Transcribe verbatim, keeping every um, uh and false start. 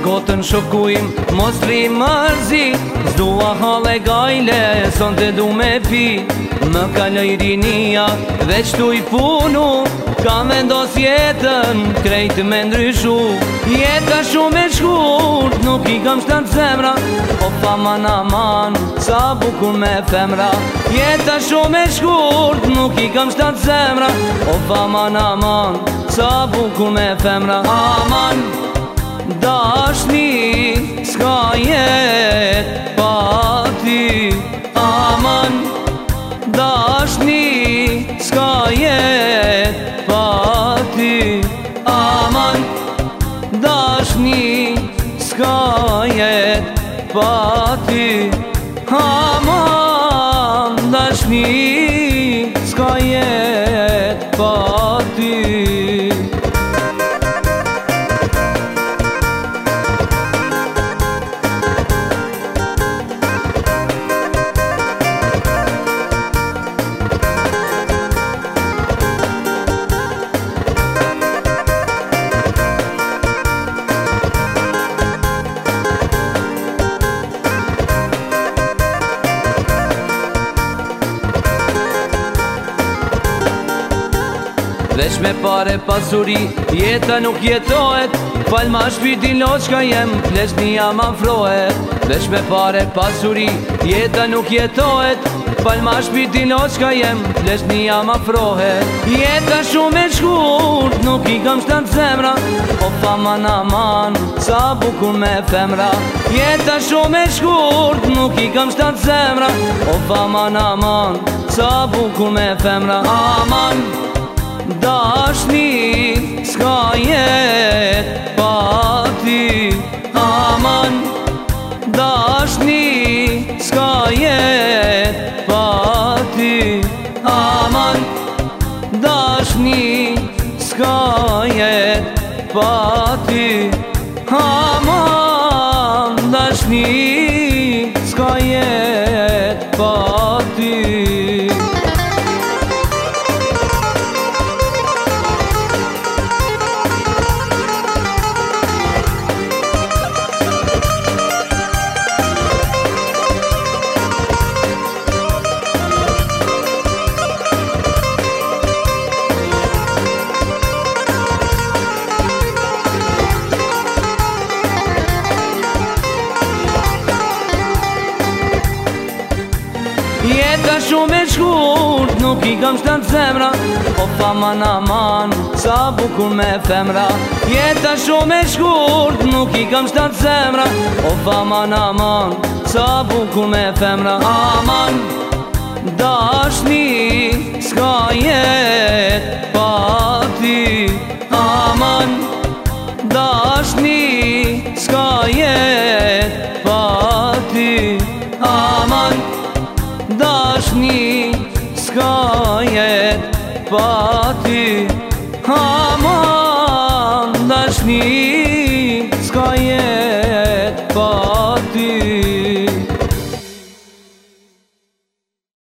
kotën shokujm, mos ri mërzi. Zdua hale gajle, son të du me pi. Më kaloj rinia, veç tu i punu. Kam vendos jetën, krejt me ndryshu. Jeta shumë e shkurt, nuk i kam shtatë zemra. O faman aman, sa bukur me femra. Jeta shumë e shkurt, nuk i kam shtatë zemra. O faman aman, sa bukur me femra. Aman, dashni, s'ka jet pa ty. Aman, dashni, s'ka jet pa ty. Aman, dashni, s'ka jet pa ty. Aman, dashni, s'ka jet pa ty. Veç me pare pasuri, jeta nuk jetohet. Fal ma shpirtin loqka jem, flesh një ma afrohet. Veç me pare pasuri, jeta nuk jetohet. Fal ma shpirtin loqka jem, flesh një ma afrohet. Jeta shumë e shkurt, nuk i kam shtatë zemra. O faman aman, sa bukur me femra. Jeta shumë e shkurt, nuk i kam shtatë zemra. O faman aman, sa bukur me femra. Aman, dashni, s'ka jet pa ty. Aman, dashni, s'ka jet pa ty. Aman, dashni, s'ka jet pa ty. Aman, dashni, s'ka jet pa ty. Jeta shumë e shkurt, nuk i kam shtatë zemra. O faman aman, sa bukur me femra. Jeta shumë e shkurt, nuk i kam shtatë zemra. O faman aman, sa bukur me femra. Aman, dashni, s'ka jet pa ty. Aman, dashni, s'ka jet pa ty. Aman, dashni, s'ka jet pa ty. Aman, dashni, s'ka jet